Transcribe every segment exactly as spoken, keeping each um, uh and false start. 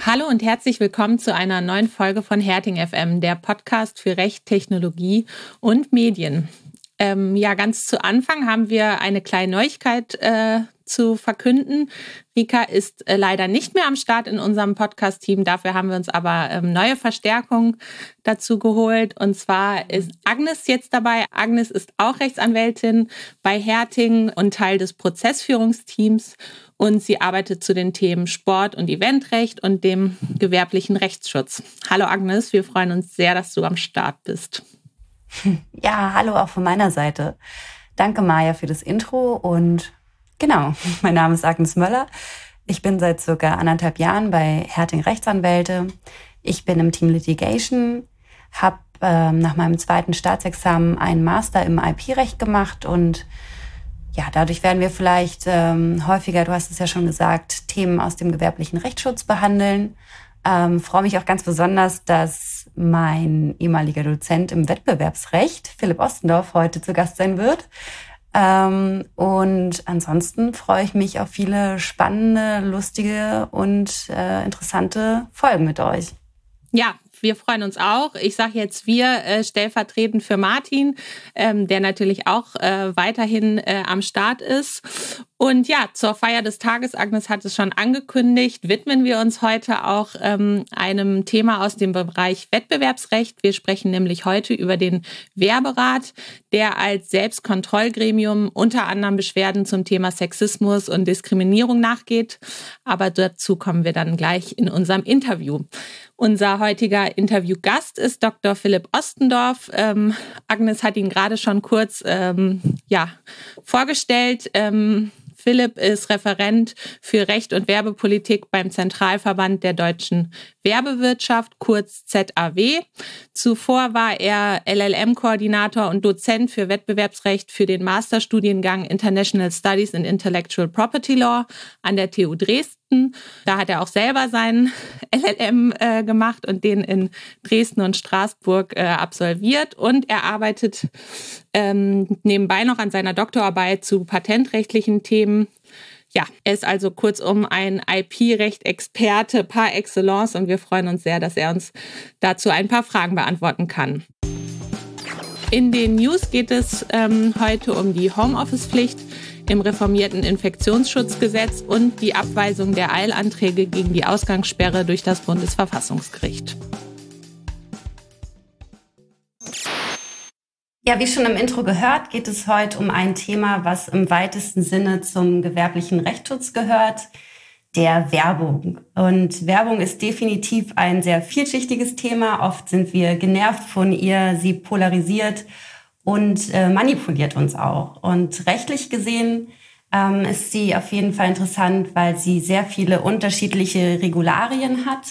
Hallo und herzlich willkommen zu einer neuen Folge von Herting F M, der Podcast für Recht, Technologie und Medien. Ähm, ja, ganz zu Anfang haben wir eine kleine Neuigkeit äh, zu verkünden. Rika ist äh, leider nicht mehr am Start in unserem Podcast-Team. Dafür haben wir uns aber ähm, neue Verstärkung dazu geholt. Und zwar ist Agnes jetzt dabei. Agnes ist auch Rechtsanwältin bei Herting und Teil des Prozessführungsteams. Und sie arbeitet zu den Themen Sport- und Eventrecht und dem gewerblichen Rechtsschutz. Hallo Agnes, wir freuen uns sehr, dass du am Start bist. Ja, hallo auch von meiner Seite. Danke, Maja, für das Intro. Und genau, mein Name ist Agnes Möller. Ich bin seit circa anderthalb Jahren bei Herting Rechtsanwälte. Ich bin im Team Litigation, habe ähm, nach meinem zweiten Staatsexamen einen Master im I P-Recht gemacht und ja, dadurch werden wir vielleicht ähm, häufiger, du hast es ja schon gesagt, Themen aus dem gewerblichen Rechtsschutz behandeln. Ähm, freue mich auch ganz besonders, dass mein ehemaliger Dozent im Wettbewerbsrecht, Philipp Ostendorf, heute zu Gast sein wird. Ähm, und ansonsten freue ich mich auf viele spannende, lustige und äh, interessante Folgen mit euch. Ja, wir freuen uns auch. Ich sage jetzt wir äh, stellvertretend für Martin, ähm, der natürlich auch äh, weiterhin äh, am Start ist. Und ja, zur Feier des Tages, Agnes hat es schon angekündigt, widmen wir uns heute auch ähm, einem Thema aus dem Bereich Wettbewerbsrecht. Wir sprechen nämlich heute über den Wehrberat, der als Selbstkontrollgremium unter anderem Beschwerden zum Thema Sexismus und Diskriminierung nachgeht. Aber dazu kommen wir dann gleich in unserem Interview. Unser heutiger Interviewgast ist Doktor Philipp Ostendorf. Ähm, Agnes hat ihn gerade schon kurz ähm, ja, vorgestellt. Ähm, Philipp ist Referent für Recht und Werbepolitik beim Zentralverband der deutschen Werbewirtschaft, kurz Z A W. Zuvor war er L L M-Koordinator und Dozent für Wettbewerbsrecht für den Masterstudiengang International Studies in Intellectual Property Law an der T U Dresden. Da hat er auch selber seinen L L M äh, gemacht und den in Dresden und Straßburg äh, absolviert. Und er arbeitet ähm, nebenbei noch an seiner Doktorarbeit zu patentrechtlichen Themen. Ja, er ist also kurzum ein I P-Recht-Experte par excellence und wir freuen uns sehr, dass er uns dazu ein paar Fragen beantworten kann. In den News geht es ähm, heute um die Homeoffice-Pflicht im reformierten Infektionsschutzgesetz und die Abweisung der Eilanträge gegen die Ausgangssperre durch das Bundesverfassungsgericht. Ja, wie schon im Intro gehört, geht es heute um ein Thema, was im weitesten Sinne zum gewerblichen Rechtsschutz gehört, der Werbung. Und Werbung ist definitiv ein sehr vielschichtiges Thema. Oft sind wir genervt von ihr, sie polarisiert und äh, manipuliert uns auch. Und rechtlich gesehen ähm, ist sie auf jeden Fall interessant, weil sie sehr viele unterschiedliche Regularien hat.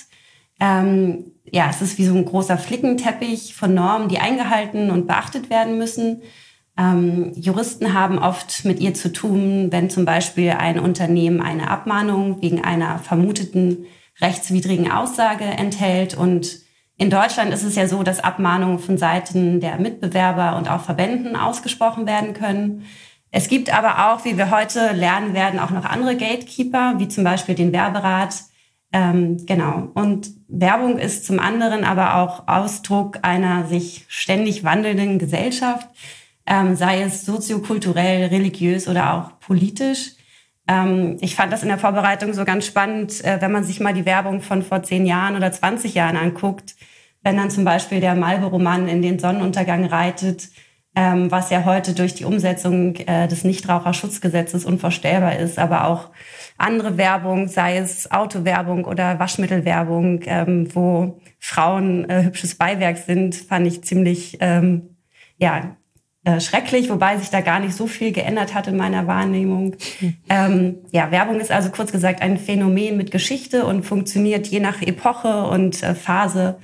Ähm, ja, es ist wie so ein großer Flickenteppich von Normen, die eingehalten und beachtet werden müssen. Ähm, Juristen haben oft mit ihr zu tun, wenn zum Beispiel ein Unternehmen eine Abmahnung wegen einer vermuteten rechtswidrigen Aussage enthält. Und in Deutschland ist es ja so, dass Abmahnungen von Seiten der Mitbewerber und auch Verbänden ausgesprochen werden können. Es gibt aber auch, wie wir heute lernen werden, auch noch andere Gatekeeper, wie zum Beispiel den Wehrberat. Ähm, genau. Und Werbung ist zum anderen aber auch Ausdruck einer sich ständig wandelnden Gesellschaft, ähm, sei es soziokulturell, religiös oder auch politisch. Ähm, ich fand das in der Vorbereitung so ganz spannend, äh, wenn man sich mal die Werbung von vor zehn Jahren oder zwanzig Jahren anguckt, wenn dann zum Beispiel der Marlboro-Mann in den Sonnenuntergang reitet, ähm, was ja heute durch die Umsetzung äh, des Nichtraucherschutzgesetzes unvorstellbar ist, aber auch andere Werbung, sei es Autowerbung oder Waschmittelwerbung, ähm, wo Frauen äh, hübsches Beiwerk sind, fand ich ziemlich ähm, ja äh, schrecklich, wobei sich da gar nicht so viel geändert hat in meiner Wahrnehmung. Ähm, ja, Werbung ist also kurz gesagt ein Phänomen mit Geschichte und funktioniert je nach Epoche und äh, Phase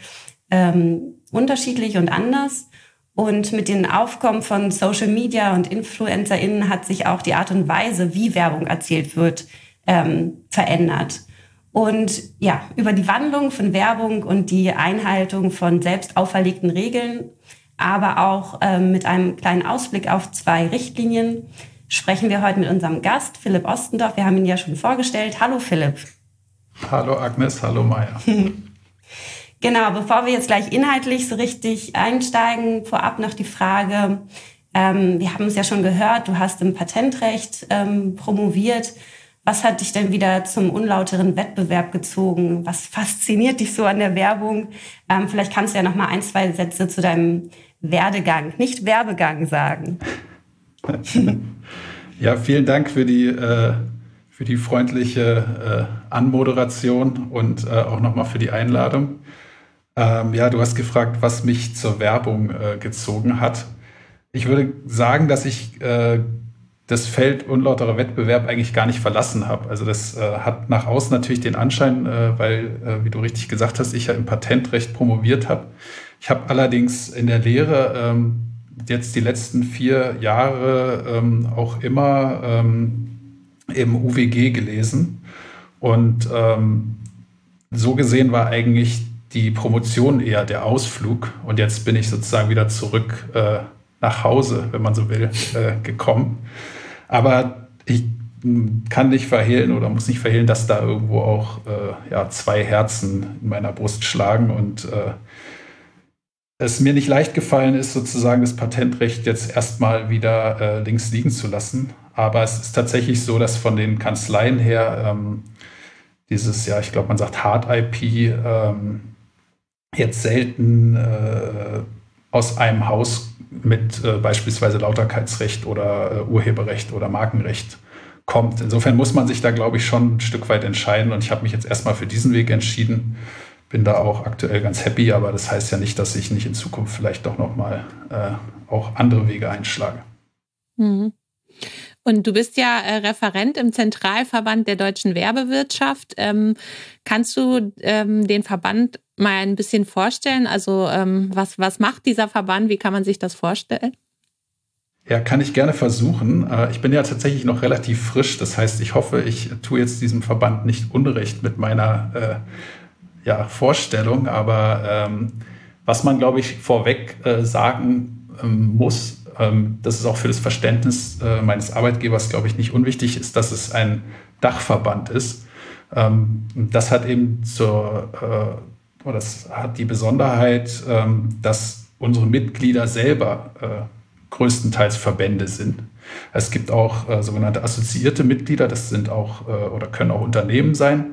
ähm, unterschiedlich und anders. Und mit dem Aufkommen von Social Media und InfluencerInnen hat sich auch die Art und Weise, wie Werbung erzählt wird, ähm, verändert. Und ja, über die Wandlung von Werbung und die Einhaltung von selbst auferlegten Regeln, aber auch ähm, mit einem kleinen Ausblick auf zwei Richtlinien, sprechen wir heute mit unserem Gast, Philipp Ostendorf. Wir haben ihn ja schon vorgestellt. Hallo Philipp. Hallo Agnes, hallo Maja. Genau, bevor wir jetzt gleich inhaltlich so richtig einsteigen, vorab noch die Frage, ähm, wir haben es ja schon gehört, du hast im Patentrecht ähm, promoviert. Was hat dich denn wieder zum unlauteren Wettbewerb gezogen? Was fasziniert dich so an der Werbung? Ähm, vielleicht kannst du ja noch mal ein, zwei Sätze zu deinem Werdegang, nicht Werbegang sagen. Ja, vielen Dank für die, äh, für die freundliche äh, Anmoderation und äh, auch nochmal für die Einladung. Ähm, ja, du hast gefragt, was mich zur Werbung äh, gezogen hat. Ich würde sagen, dass ich äh, das Feld unlauterer Wettbewerb eigentlich gar nicht verlassen habe. Also das äh, hat nach außen natürlich den Anschein, äh, weil, äh, wie du richtig gesagt hast, ich ja im Patentrecht promoviert habe. Ich habe allerdings in der Lehre ähm, jetzt die letzten vier Jahre ähm, auch immer ähm, im U W G gelesen. Und ähm, so gesehen war eigentlich die Promotion eher der Ausflug. Und jetzt bin ich sozusagen wieder zurück äh, nach Hause, wenn man so will, äh, gekommen. Aber ich kann nicht verhehlen oder muss nicht verhehlen, dass da irgendwo auch äh, ja, zwei Herzen in meiner Brust schlagen und äh, es mir nicht leicht gefallen ist, sozusagen das Patentrecht jetzt erstmal wieder äh, links liegen zu lassen. Aber es ist tatsächlich so, dass von den Kanzleien her ähm, dieses, ja, ich glaube, man sagt Hard I P, ähm, jetzt selten äh, aus einem Haus mit äh, beispielsweise Lauterkeitsrecht oder äh, Urheberrecht oder Markenrecht kommt. Insofern muss man sich da, glaube ich, schon ein Stück weit entscheiden. Und ich habe mich jetzt erstmal für diesen Weg entschieden. Bin da auch aktuell ganz happy, aber das heißt ja nicht, dass ich nicht in Zukunft vielleicht doch nochmal äh, auch andere Wege einschlage. Mhm. Und du bist ja äh, Referent im Zentralverband der deutschen Werbewirtschaft. Ähm, kannst du ähm, den Verband mal ein bisschen vorstellen? Also ähm, was, was macht dieser Verband? Wie kann man sich das vorstellen? Ja, kann ich gerne versuchen. Ich bin ja tatsächlich noch relativ frisch. Das heißt, ich hoffe, ich tue jetzt diesem Verband nicht Unrecht mit meiner äh, ja, Vorstellung. Aber ähm, was man, glaube ich, vorweg äh, sagen ähm, muss, ähm, das ist auch für das Verständnis äh, meines Arbeitgebers, glaube ich, nicht unwichtig, ist, dass es ein Dachverband ist. Ähm, das hat eben zur, äh, oder das hat die Besonderheit, ähm, dass unsere Mitglieder selber äh, größtenteils Verbände sind. Es gibt auch äh, sogenannte assoziierte Mitglieder, das sind auch äh, oder können auch Unternehmen sein.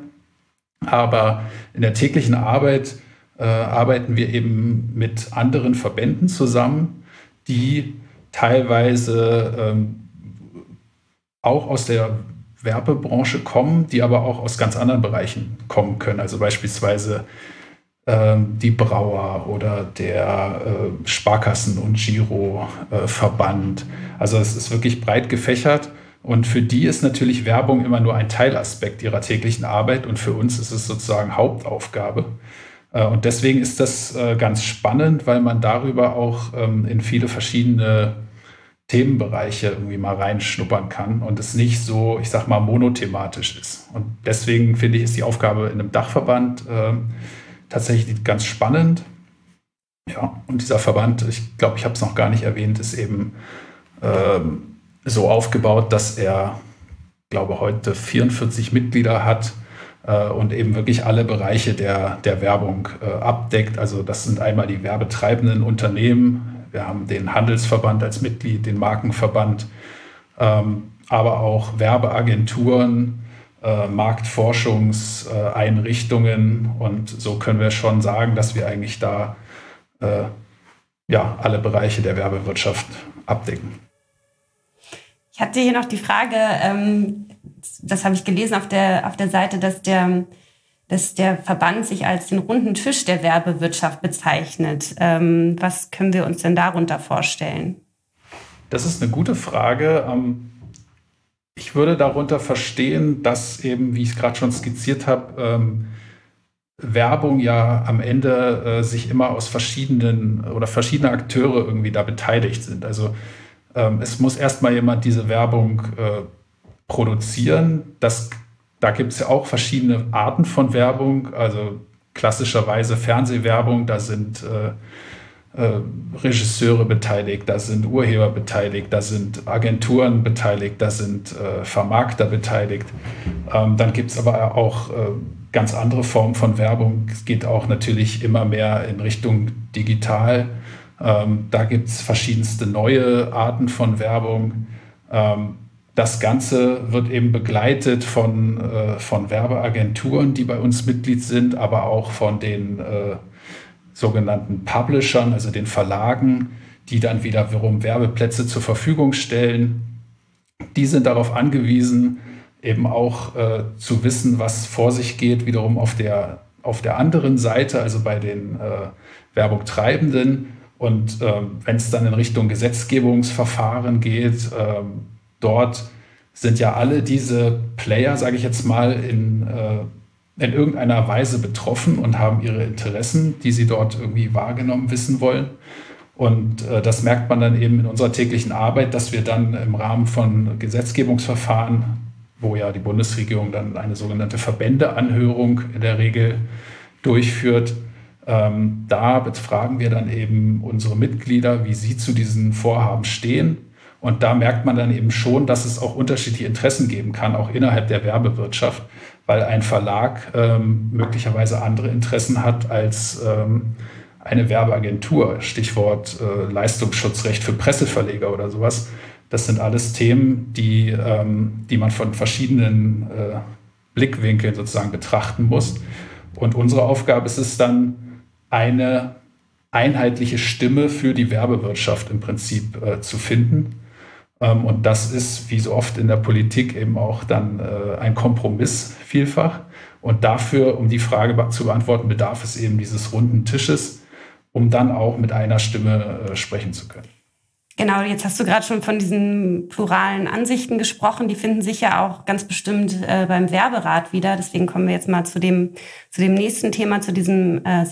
Aber in der täglichen Arbeit äh, arbeiten wir eben mit anderen Verbänden zusammen, die teilweise ähm, auch aus der Werbebranche kommen, die aber auch aus ganz anderen Bereichen kommen können. Also beispielsweise die Brauer oder der äh, Sparkassen- und Giroverband. Äh, also es ist wirklich breit gefächert und für die ist natürlich Werbung immer nur ein Teilaspekt ihrer täglichen Arbeit und für uns ist es sozusagen Hauptaufgabe. Äh, und deswegen ist das äh, ganz spannend, weil man darüber auch ähm, in viele verschiedene Themenbereiche irgendwie mal reinschnuppern kann und es nicht so, ich sag mal, monothematisch ist. Und deswegen finde ich, ist die Aufgabe in einem Dachverband äh, tatsächlich ganz spannend. Ja, und dieser Verband, ich glaube, ich habe es noch gar nicht erwähnt, ist eben ähm, so aufgebaut, dass er, glaube heute vierundvierzig Mitglieder hat äh, und eben wirklich alle Bereiche der, der Werbung äh, abdeckt. Also das sind einmal die werbetreibenden Unternehmen, wir haben den Handelsverband als Mitglied, den Markenverband, ähm, aber auch Werbeagenturen, Äh, Marktforschungseinrichtungen äh, und so können wir schon sagen, dass wir eigentlich da äh, ja, alle Bereiche der Werbewirtschaft abdecken. Ich hatte hier noch die Frage, ähm, das habe ich gelesen auf der, auf der Seite, dass der, dass der Verband sich als den runden Tisch der Werbewirtschaft bezeichnet. Ähm, was können wir uns denn darunter vorstellen? Das ist eine gute Frage. Ähm, Ich würde darunter verstehen, dass eben, wie ich es gerade schon skizziert habe, ähm, Werbung ja am Ende äh, sich immer aus verschiedenen oder verschiedene Akteure irgendwie da beteiligt sind. Also ähm, es muss erstmal jemand diese Werbung äh, produzieren. Das, da gibt es ja auch verschiedene Arten von Werbung. Also klassischerweise Fernsehwerbung, da sind äh, äh, Regisseure beteiligt, da sind Urheber beteiligt, da sind Agenturen beteiligt, da sind äh, Vermarkter beteiligt. Ähm, dann gibt es aber auch äh, ganz andere Formen von Werbung. Es geht auch natürlich immer mehr in Richtung digital. Ähm, da gibt es verschiedenste neue Arten von Werbung. Ähm, das Ganze wird eben begleitet von, äh, von Werbeagenturen, die bei uns Mitglied sind, aber auch von den äh, sogenannten Publishern, also den Verlagen, die dann wiederum Werbeplätze zur Verfügung stellen. Die sind darauf angewiesen, eben auch äh, zu wissen, was vor sich geht, wiederum auf der, auf der anderen Seite, also bei den äh, Werbungtreibenden. Und äh, wenn es dann in Richtung Gesetzgebungsverfahren geht, äh, dort sind ja alle diese Player, sage ich jetzt mal, in äh, in irgendeiner Weise betroffen und haben ihre Interessen, die sie dort irgendwie wahrgenommen wissen wollen. Und äh, das merkt man dann eben in unserer täglichen Arbeit, dass wir dann im Rahmen von Gesetzgebungsverfahren, wo ja die Bundesregierung dann eine sogenannte Verbändeanhörung in der Regel durchführt, ähm, da befragen wir dann eben unsere Mitglieder, wie sie zu diesen Vorhaben stehen. Und da merkt man dann eben schon, dass es auch unterschiedliche Interessen geben kann, auch innerhalb der Werbewirtschaft, weil ein Verlag ähm, möglicherweise andere Interessen hat als ähm, eine Werbeagentur. Stichwort äh, Leistungsschutzrecht für Presseverleger oder sowas. Das sind alles Themen, die, ähm, die man von verschiedenen äh, Blickwinkeln sozusagen betrachten muss. Und unsere Aufgabe ist es dann, eine einheitliche Stimme für die Werbewirtschaft im Prinzip äh, zu finden. Ähm, und das ist, wie so oft in der Politik, eben auch dann äh, ein Kompromiss vielfach. Und dafür, um die Frage be- zu beantworten, bedarf es eben dieses runden Tisches, um dann auch mit einer Stimme äh, sprechen zu können. Genau, jetzt hast du gerade schon von diesen pluralen Ansichten gesprochen. Die finden sich ja auch ganz bestimmt äh, beim Werberat wieder. Deswegen kommen wir jetzt mal zu dem, zu dem nächsten Thema, zu diesem äh,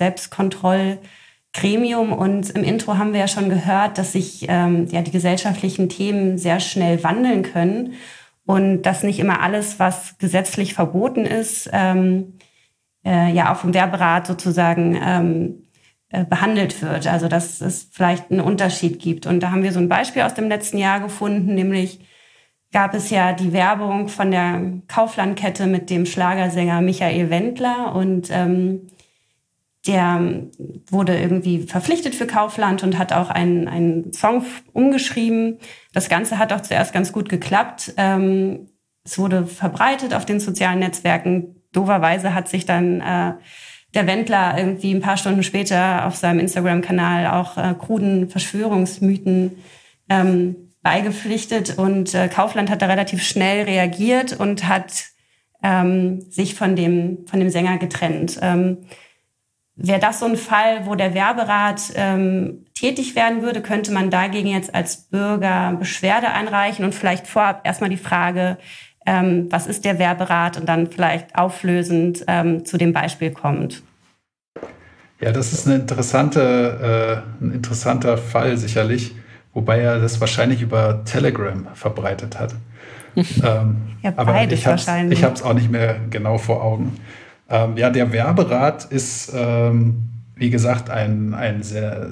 Selbstkontrollgremium. Und im Intro haben wir ja schon gehört, dass sich ähm, ja die gesellschaftlichen Themen sehr schnell wandeln können und dass nicht immer alles, was gesetzlich verboten ist, ähm, äh, ja auch vom Werberat sozusagen ähm, behandelt wird, also dass es vielleicht einen Unterschied gibt. Und da haben wir so ein Beispiel aus dem letzten Jahr gefunden, nämlich gab es ja die Werbung von der Kauflandkette mit dem Schlagersänger Michael Wendler und ähm, der wurde irgendwie verpflichtet für Kaufland und hat auch einen, einen Song umgeschrieben. Das Ganze hat auch zuerst ganz gut geklappt. Ähm, es wurde verbreitet auf den sozialen Netzwerken. Doverweise hat sich dann äh, der Wendler irgendwie ein paar Stunden später auf seinem Instagram-Kanal auch äh, kruden Verschwörungsmythen ähm, beigepflichtet. Und äh, Kaufland hat da relativ schnell reagiert und hat ähm, sich von dem, von dem Sänger getrennt. Ähm, Wäre das so ein Fall, wo der Werberat ähm, tätig werden würde, könnte man dagegen jetzt als Bürger Beschwerde einreichen und vielleicht vorab erstmal die Frage, Ähm, was ist der Werberat, und dann vielleicht auflösend ähm, zu dem Beispiel kommt. Ja, das ist eine interessante, äh, ein interessanter Fall sicherlich, wobei er das wahrscheinlich über Telegram verbreitet hat. ähm, ja, aber ich habe wahrscheinlich. Ich habe es auch nicht mehr genau vor Augen. Ähm, ja, der Werberat ist, ähm, wie gesagt, ein, ein sehr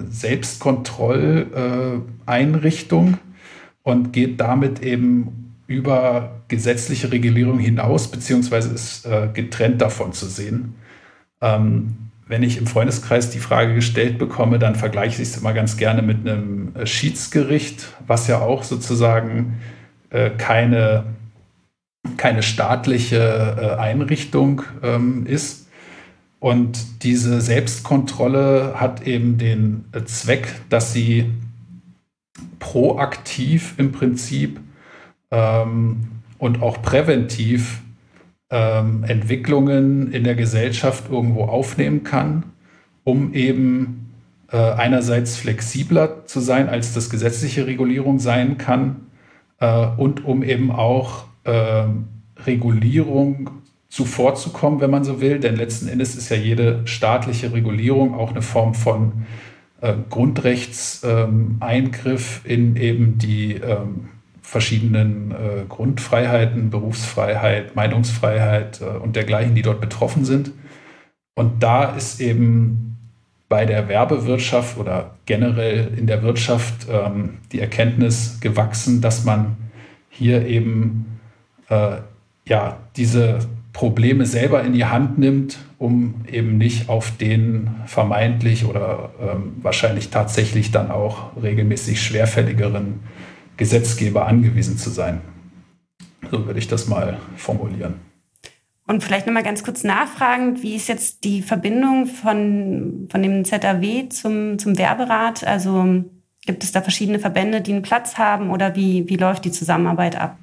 Selbstkontrolleinrichtung äh, und geht damit eben über gesetzliche Regulierung hinaus, beziehungsweise ist äh, getrennt davon zu sehen. Ähm, wenn ich im Freundeskreis die Frage gestellt bekomme, dann vergleiche ich es immer ganz gerne mit einem äh, Schiedsgericht, was ja auch sozusagen äh, keine, keine staatliche äh, Einrichtung ähm, ist. Und diese Selbstkontrolle hat eben den äh, Zweck, dass sie proaktiv im Prinzip Ähm, und auch präventiv ähm, Entwicklungen in der Gesellschaft irgendwo aufnehmen kann, um eben äh, einerseits flexibler zu sein, als das gesetzliche Regulierung sein kann, äh, und um eben auch äh, Regulierung zuvorzukommen, wenn man so will. Denn letzten Endes ist ja jede staatliche Regulierung auch eine Form von äh, Grundrechtseingriff ähm, in eben die ähm, verschiedenen äh, Grundfreiheiten, Berufsfreiheit, Meinungsfreiheit äh, und dergleichen, die dort betroffen sind. Und da ist eben bei der Werbewirtschaft oder generell in der Wirtschaft ähm, die Erkenntnis gewachsen, dass man hier eben äh, ja, diese Probleme selber in die Hand nimmt, um eben nicht auf den vermeintlich oder ähm, wahrscheinlich tatsächlich dann auch regelmäßig schwerfälligeren Gesetzgeber angewiesen zu sein. So würde ich das mal formulieren. Und vielleicht nochmal ganz kurz nachfragen, wie ist jetzt die Verbindung von, von dem Z A W zum, zum Werberat? Also gibt es da verschiedene Verbände, die einen Platz haben, oder wie, wie läuft die Zusammenarbeit ab?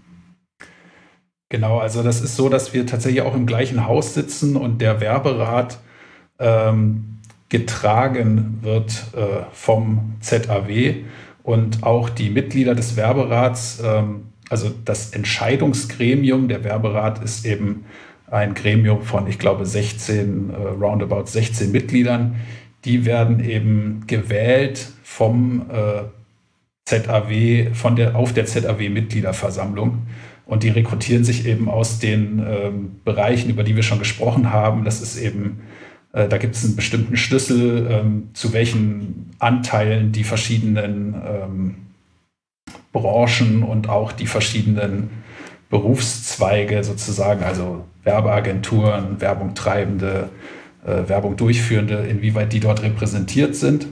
Genau, also das ist so, dass wir tatsächlich auch im gleichen Haus sitzen und der Werberat ähm, getragen wird äh, vom Z A W und auch die Mitglieder des Werberats, ähm, also das Entscheidungsgremium, der Werberat ist eben ein Gremium von, ich glaube, sechzehn, äh, roundabout sechzehn Mitgliedern. Die werden eben gewählt vom äh, Z A W, von der, auf der Z A W-Mitgliederversammlung. Und die rekrutieren sich eben aus den ähm, Bereichen, über die wir schon gesprochen haben. Das ist eben, äh, da gibt es einen bestimmten Schlüssel, ähm, zu welchen Anteilen die verschiedenen ähm, Branchen und auch die verschiedenen Berufszweige sozusagen, also Werbeagenturen, Werbung treibende, äh, Werbung durchführende, inwieweit die dort repräsentiert sind.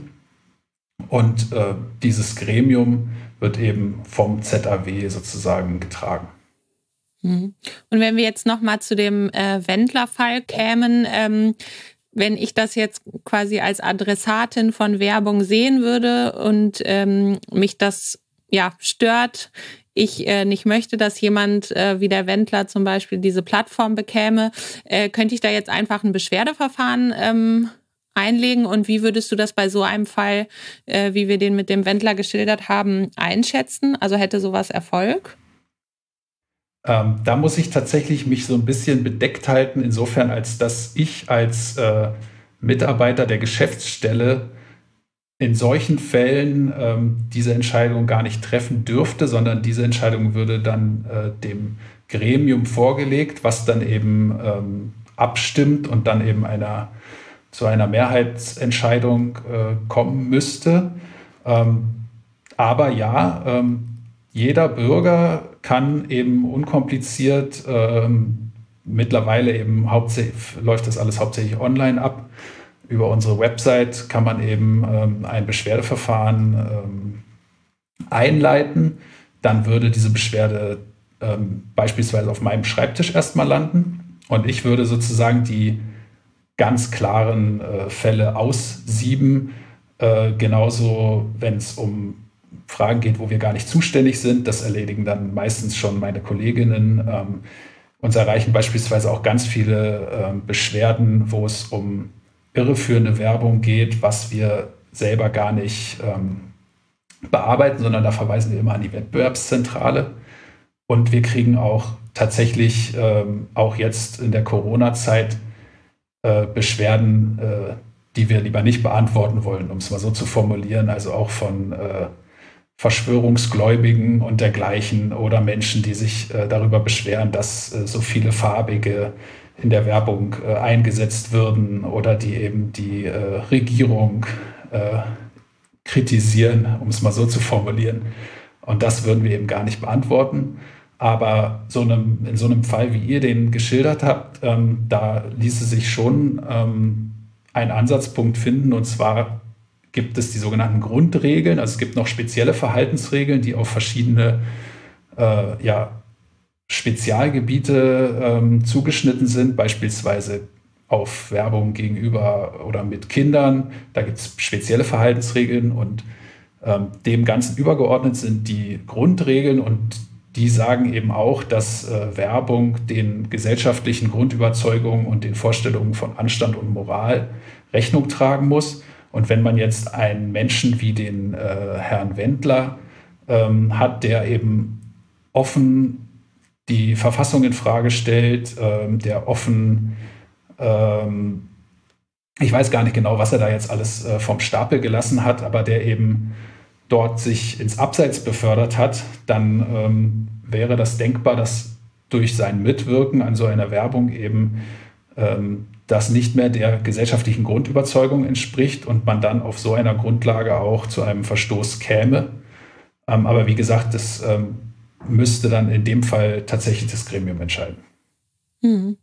Und äh, dieses Gremium wird eben vom Z A W sozusagen getragen. Und wenn wir jetzt nochmal zu dem äh, Wendler-Fall kämen, ähm, wenn ich das jetzt quasi als Adressatin von Werbung sehen würde und ähm, mich das ja stört, ich äh, nicht möchte, dass jemand äh, wie der Wendler zum Beispiel diese Plattform bekäme, äh, könnte ich da jetzt einfach ein Beschwerdeverfahren ähm, einlegen? Und wie würdest du das bei so einem Fall, äh, wie wir den mit dem Wendler geschildert haben, einschätzen? Also hätte sowas Erfolg? Ähm, da muss ich tatsächlich mich so ein bisschen bedeckt halten, insofern als dass ich als äh, Mitarbeiter der Geschäftsstelle in solchen Fällen ähm, diese Entscheidung gar nicht treffen dürfte, sondern diese Entscheidung würde dann äh, dem Gremium vorgelegt, was dann eben ähm, abstimmt und dann eben einer, zu einer Mehrheitsentscheidung äh, kommen müsste. Ähm, aber ja, ähm, jeder Bürger kann eben unkompliziert, ähm, mittlerweile eben hauptsächlich, läuft das alles hauptsächlich online ab. Über unsere Website kann man eben ähm, ein Beschwerdeverfahren ähm, einleiten. Dann würde diese Beschwerde ähm, beispielsweise auf meinem Schreibtisch erstmal landen. Und ich würde sozusagen die ganz klaren äh, Fälle aussieben. Äh, genauso, wenn es um Fragen geht, wo wir gar nicht zuständig sind. Das erledigen dann meistens schon meine Kolleginnen. Ähm, uns erreichen beispielsweise auch ganz viele ähm, Beschwerden, wo es um irreführende Werbung geht, was wir selber gar nicht ähm, bearbeiten, sondern da verweisen wir immer an die Wettbewerbszentrale. Und wir kriegen auch tatsächlich ähm, auch jetzt in der Corona-Zeit äh, Beschwerden, äh, die wir lieber nicht beantworten wollen, um es mal so zu formulieren, also auch von äh, Verschwörungsgläubigen und dergleichen oder Menschen, die sich äh, darüber beschweren, dass äh, so viele Farbige in der Werbung äh, eingesetzt würden oder die eben die äh, Regierung äh, kritisieren, um es mal so zu formulieren. Und das würden wir eben gar nicht beantworten. Aber so einem, in so einem Fall, wie ihr den geschildert habt, ähm, da ließe sich schon ähm, ein Ansatzpunkt finden. Und zwar gibt es die sogenannten Grundregeln. Also es gibt noch spezielle Verhaltensregeln, die auf verschiedene äh, ja, Spezialgebiete ähm, zugeschnitten sind, beispielsweise auf Werbung gegenüber oder mit Kindern. Da gibt es spezielle Verhaltensregeln und ähm, dem Ganzen übergeordnet sind die Grundregeln und die sagen eben auch, dass äh, Werbung den gesellschaftlichen Grundüberzeugungen und den Vorstellungen von Anstand und Moral Rechnung tragen muss. Und wenn man jetzt einen Menschen wie den äh, Herrn Wendler ähm, hat, der eben offen die Verfassung in Frage stellt, ähm, der offen, ähm, ich weiß gar nicht genau, was er da jetzt alles äh, vom Stapel gelassen hat, aber der eben dort sich ins Abseits befördert hat, dann ähm, wäre das denkbar, dass durch sein Mitwirken an so einer Werbung eben ähm, das nicht mehr der gesellschaftlichen Grundüberzeugung entspricht und man dann auf so einer Grundlage auch zu einem Verstoß käme. Ähm, aber wie gesagt, das ähm, müsste dann in dem Fall tatsächlich das Gremium entscheiden. Mhm.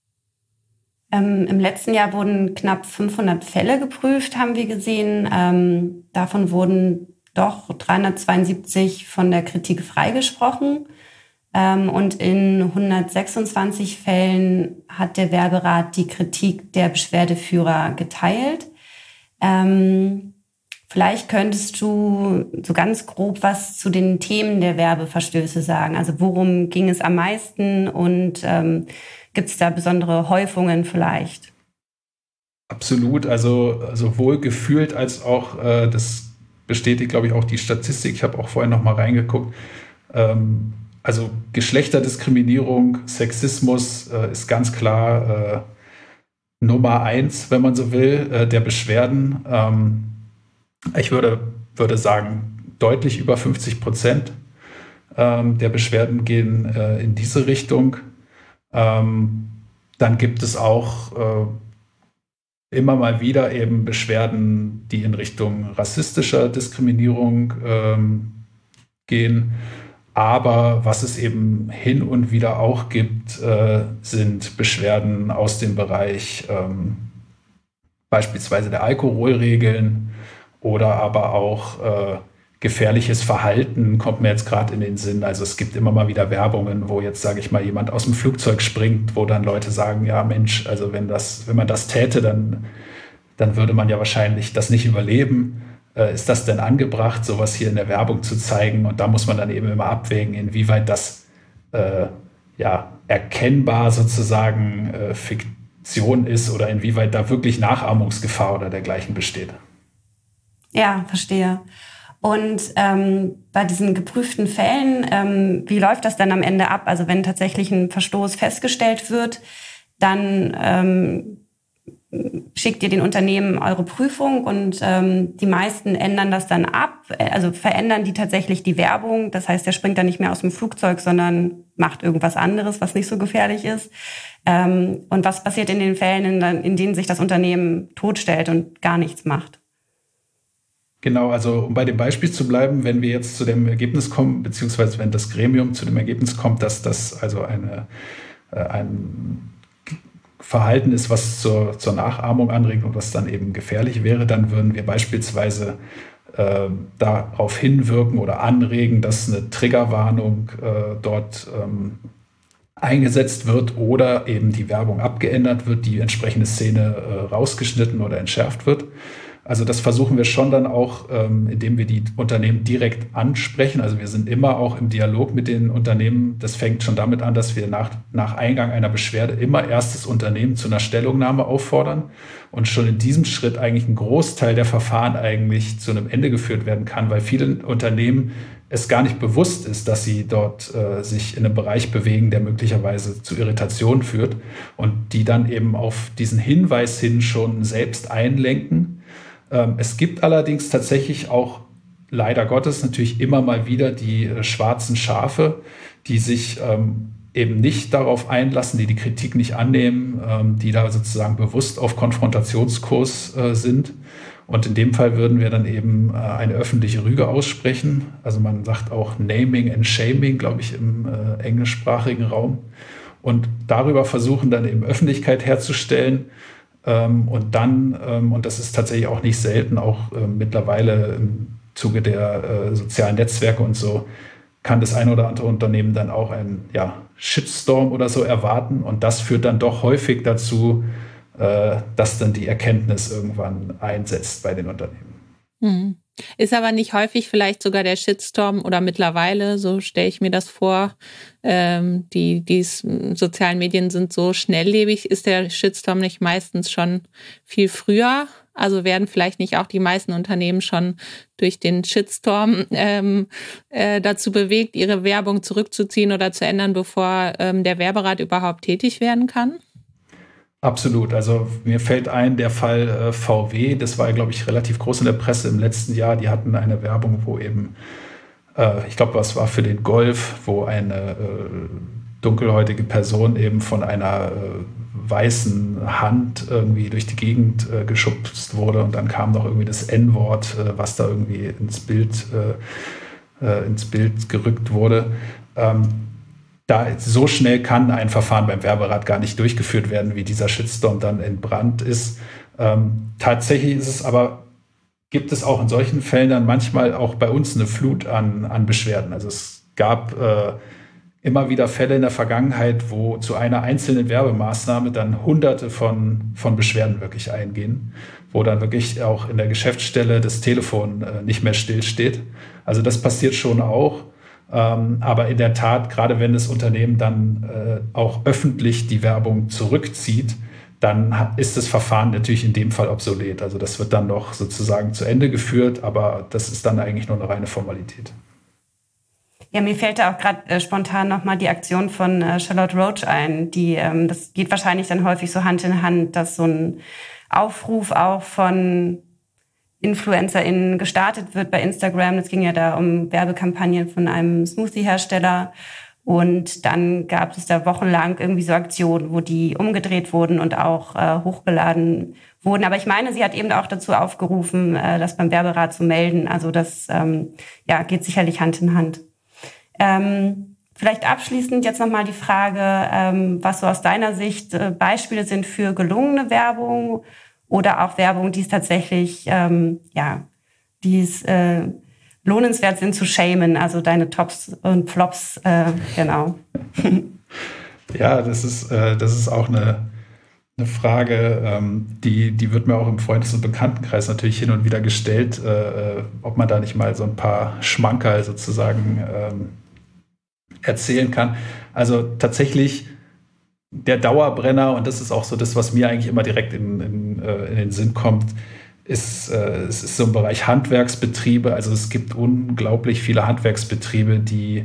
Ähm, Im letzten Jahr wurden knapp fünfhundert Fälle geprüft, haben wir gesehen. Ähm, davon wurden doch dreihundertzweiundsiebzig von der Kritik freigesprochen. Ähm, und in hundertsechsundzwanzig Fällen hat der Werberat die Kritik der Beschwerdeführer geteilt. Ähm, vielleicht könntest du so ganz grob was zu den Themen der Werbeverstöße sagen. Also worum ging es am meisten und ähm, gibt es da besondere Häufungen vielleicht? Absolut, also sowohl gefühlt als auch, äh, das bestätigt, glaube ich, auch die Statistik. Ich habe auch vorhin noch mal reingeguckt. Ähm, also Geschlechterdiskriminierung, Sexismus äh, ist ganz klar äh, Nummer eins, wenn man so will, äh, der Beschwerden. Ähm, ich würde, würde sagen, deutlich über fünfzig Prozent ähm, der Beschwerden gehen äh, in diese Richtung. Ähm, dann gibt es auch äh, immer mal wieder eben Beschwerden, die in Richtung rassistischer Diskriminierung ähm, gehen. Aber was es eben hin und wieder auch gibt, äh, sind Beschwerden aus dem Bereich ähm, beispielsweise der Alkoholregeln oder aber auch äh, gefährliches Verhalten kommt mir jetzt gerade in den Sinn. Also es gibt immer mal wieder Werbungen, wo jetzt, sage ich mal, jemand aus dem Flugzeug springt, wo dann Leute sagen, ja Mensch, also wenn das, wenn man das täte, dann, dann würde man ja wahrscheinlich das nicht überleben. Äh, ist das denn angebracht, sowas hier in der Werbung zu zeigen? Und da muss man dann eben immer abwägen, inwieweit das äh, ja, erkennbar sozusagen äh, Fiktion ist oder inwieweit da wirklich Nachahmungsgefahr oder dergleichen besteht. Ja, verstehe. Und ähm, bei diesen geprüften Fällen, ähm, wie läuft das dann am Ende ab? Also wenn tatsächlich ein Verstoß festgestellt wird, dann ähm, schickt ihr den Unternehmen eure Prüfung und ähm, die meisten ändern das dann ab, also verändern die tatsächlich die Werbung. Das heißt, der springt dann nicht mehr aus dem Flugzeug, sondern macht irgendwas anderes, was nicht so gefährlich ist. Ähm, und was passiert in den Fällen, in, in denen sich das Unternehmen totstellt und gar nichts macht? Genau, also um bei dem Beispiel zu bleiben, wenn wir jetzt zu dem Ergebnis kommen, beziehungsweise wenn das Gremium zu dem Ergebnis kommt, dass das also eine, äh, ein Verhalten ist, was zur, zur Nachahmung anregt und was dann eben gefährlich wäre, dann würden wir beispielsweise äh, darauf hinwirken oder anregen, dass eine Triggerwarnung äh, dort ähm, eingesetzt wird oder eben die Werbung abgeändert wird, die entsprechende Szene äh, rausgeschnitten oder entschärft wird. Also das versuchen wir schon dann auch, ähm, indem wir die Unternehmen direkt ansprechen. Also wir sind immer auch im Dialog mit den Unternehmen. Das fängt schon damit an, dass wir nach, nach Eingang einer Beschwerde immer erst das Unternehmen zu einer Stellungnahme auffordern und schon in diesem Schritt eigentlich ein Großteil der Verfahren eigentlich zu einem Ende geführt werden kann, weil vielen Unternehmen es gar nicht bewusst ist, dass sie dort äh, sich in einem Bereich bewegen, der möglicherweise zu Irritationen führt und die dann eben auf diesen Hinweis hin schon selbst einlenken. Es gibt allerdings tatsächlich auch leider Gottes natürlich immer mal wieder die äh, schwarzen Schafe, die sich ähm, eben nicht darauf einlassen, die die Kritik nicht annehmen, ähm, die da sozusagen bewusst auf Konfrontationskurs äh, sind. Und in dem Fall würden wir dann eben äh, eine öffentliche Rüge aussprechen. Also man sagt auch Naming and Shaming, glaube ich, im äh, englischsprachigen Raum. Und darüber versuchen dann eben Öffentlichkeit herzustellen. Ähm, und dann, ähm, und das ist tatsächlich auch nicht selten, auch äh, mittlerweile im Zuge der äh, sozialen Netzwerke und so, kann das ein oder andere Unternehmen dann auch einen ja, Shitstorm oder so erwarten. Und das führt dann doch häufig dazu, äh, dass dann die Erkenntnis irgendwann einsetzt bei den Unternehmen. Hm. Ist aber nicht häufig vielleicht sogar der Shitstorm oder mittlerweile, so stelle ich mir das vor, ähm, die, die sozialen Medien sind so schnelllebig, ist der Shitstorm nicht meistens schon viel früher? Also werden vielleicht nicht auch die meisten Unternehmen schon durch den Shitstorm ähm, äh, dazu bewegt, ihre Werbung zurückzuziehen oder zu ändern, bevor ähm, der Werberat überhaupt tätig werden kann? Absolut. Also mir fällt ein, der Fall äh, V W, das war, glaube ich, relativ groß in der Presse im letzten Jahr. Die hatten eine Werbung, wo eben, äh, ich glaube, was war für den Golf, wo eine äh, dunkelhäutige Person eben von einer äh, weißen Hand irgendwie durch die Gegend äh, geschubst wurde und dann kam noch irgendwie das En-Wort, äh, was da irgendwie ins Bild, äh, äh, ins Bild gerückt wurde. Ähm, da so schnell kann ein Verfahren beim Werberat gar nicht durchgeführt werden, wie dieser Shitstorm dann entbrannt ist. Ähm, tatsächlich ist es aber, gibt es auch in solchen Fällen dann manchmal auch bei uns eine Flut an, an Beschwerden. Also es gab äh, immer wieder Fälle in der Vergangenheit, wo zu einer einzelnen Werbemaßnahme dann hunderte von, von Beschwerden wirklich eingehen, wo dann wirklich auch in der Geschäftsstelle das Telefon äh, nicht mehr stillsteht. Also das passiert schon auch. Ähm, aber in der Tat, gerade wenn das Unternehmen dann äh, auch öffentlich die Werbung zurückzieht, dann hat, ist das Verfahren natürlich in dem Fall obsolet. Also das wird dann noch sozusagen zu Ende geführt, aber das ist dann eigentlich nur eine reine Formalität. Ja, mir fällt da auch gerade äh, spontan nochmal die Aktion von äh, Charlotte Roach ein. Die, ähm, das geht wahrscheinlich dann häufig so Hand in Hand, dass so ein Aufruf auch von InfluencerInnen gestartet wird bei Instagram. Es ging ja da um Werbekampagnen von einem Smoothie-Hersteller. Und dann gab es da wochenlang irgendwie so Aktionen, wo die umgedreht wurden und auch äh, hochgeladen wurden. Aber ich meine, sie hat eben auch dazu aufgerufen, äh, das beim Werberat zu melden. Also das ähm, ja, geht sicherlich Hand in Hand. Ähm, vielleicht abschließend jetzt nochmal die Frage, ähm, was so aus deiner Sicht äh, Beispiele sind für gelungene Werbung oder auch Werbung, die es tatsächlich, ähm, ja, die es äh, lohnenswert sind zu shamen, also deine Tops und Flops, äh, genau. Ja, das ist, äh, das ist auch eine, eine Frage, ähm, die, die wird mir auch im Freundes- und Bekanntenkreis natürlich hin und wieder gestellt, äh, ob man da nicht mal so ein paar Schmankerl sozusagen ähm, erzählen kann. Also tatsächlich der Dauerbrenner, und das ist auch so das, was mir eigentlich immer direkt in, in, äh, in den Sinn kommt, ist, äh, es ist so im Bereich Handwerksbetriebe. Also es gibt unglaublich viele Handwerksbetriebe, die,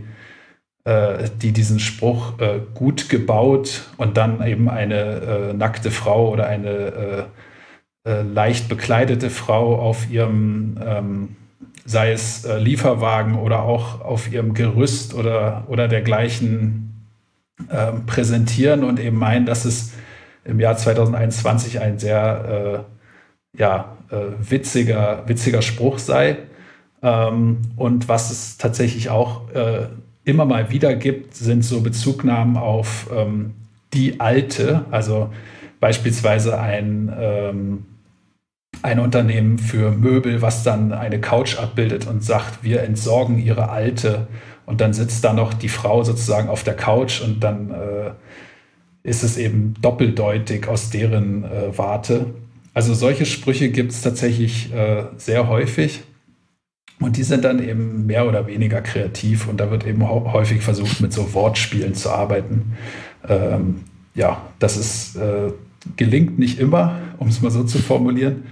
äh, die diesen Spruch äh, gut gebaut und dann eben eine äh, nackte Frau oder eine äh, äh, leicht bekleidete Frau auf ihrem, ähm, sei es äh, Lieferwagen oder auch auf ihrem Gerüst oder, oder dergleichen äh, präsentieren und eben meinen, dass es im Jahr zwanzig einundzwanzig ein sehr äh, ja, äh, witziger, witziger Spruch sei. Ähm, und was es tatsächlich auch äh, immer mal wieder gibt, sind so Bezugnahmen auf ähm, die Alte, also beispielsweise ein, ähm, ein Unternehmen für Möbel, was dann eine Couch abbildet und sagt, wir entsorgen ihre Alte, und dann sitzt da noch die Frau sozusagen auf der Couch und dann äh, ist es eben doppeldeutig aus deren äh, Warte. Also solche Sprüche gibt es tatsächlich äh, sehr häufig. Und die sind dann eben mehr oder weniger kreativ. Und da wird eben häufig versucht, mit so Wortspielen zu arbeiten. Ähm, ja, das ist, äh, gelingt nicht immer, um es mal so zu formulieren.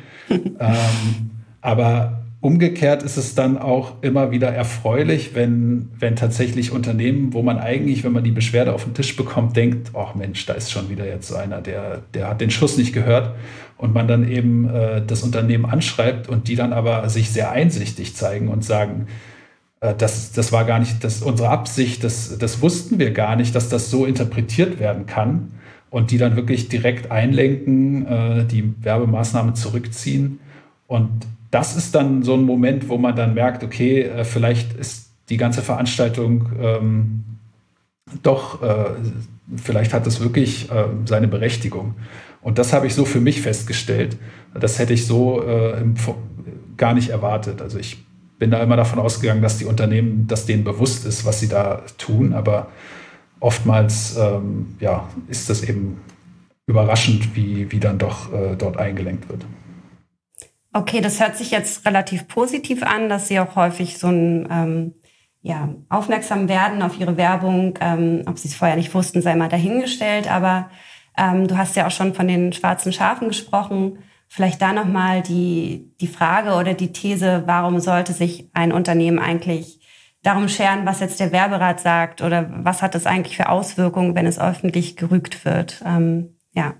ähm, aber umgekehrt ist es dann auch immer wieder erfreulich, wenn, wenn tatsächlich Unternehmen, wo man eigentlich, wenn man die Beschwerde auf den Tisch bekommt, denkt, ach Mensch, da ist schon wieder jetzt so einer, der, der hat den Schuss nicht gehört. Und man dann eben äh, das Unternehmen anschreibt und die dann aber sich sehr einsichtig zeigen und sagen, äh, das, das war gar nicht das, unsere Absicht, das, das wussten wir gar nicht, dass das so interpretiert werden kann. Und die dann wirklich direkt einlenken, äh, die Werbemaßnahmen zurückziehen. Und das ist dann so ein Moment, wo man dann merkt, okay, äh, vielleicht ist die ganze Veranstaltung ähm, doch, äh, vielleicht hat es wirklich äh, seine Berechtigung. Und das habe ich so für mich festgestellt. Das hätte ich so äh, im, gar nicht erwartet. Also ich bin da immer davon ausgegangen, dass die Unternehmen, dass denen bewusst ist, was sie da tun. Aber oftmals ähm, ja, ist das eben überraschend, wie, wie dann doch äh, dort eingelenkt wird. Okay, das hört sich jetzt relativ positiv an, dass Sie auch häufig so ein ähm, ja, aufmerksam werden auf Ihre Werbung. Ähm, ob Sie es vorher nicht wussten, sei mal dahingestellt. Aber ähm, du hast ja auch schon von den schwarzen Schafen gesprochen. Vielleicht da nochmal die, die Frage oder die These, warum sollte sich ein Unternehmen eigentlich darum scheren, was jetzt der Werberat sagt, oder was hat das eigentlich für Auswirkungen, wenn es öffentlich gerügt wird? Ähm, ja.